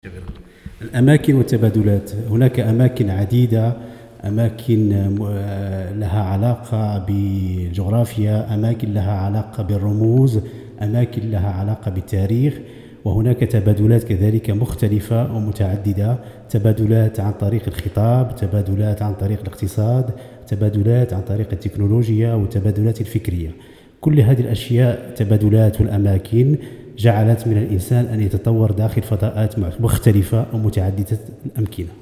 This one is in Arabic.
الأماكن والتبادلات. هناك أماكن عديدة، أماكن لها علاقة بالجغرافيا، أماكن لها علاقة بالرموز، أماكن لها علاقة بالتاريخ، وهناك تبادلات كذلك مختلفة ومتعددة، تبادلات عن طريق الخطاب، تبادلات عن طريق الاقتصاد، تبادلات عن طريق التكنولوجيا، وتبادلات الفكرية. كل هذه الأشياء تبادلات والأماكن جعلت من الإنسان أن يتطور داخل فضاءات مختلفة ومتعددة الأمكنة.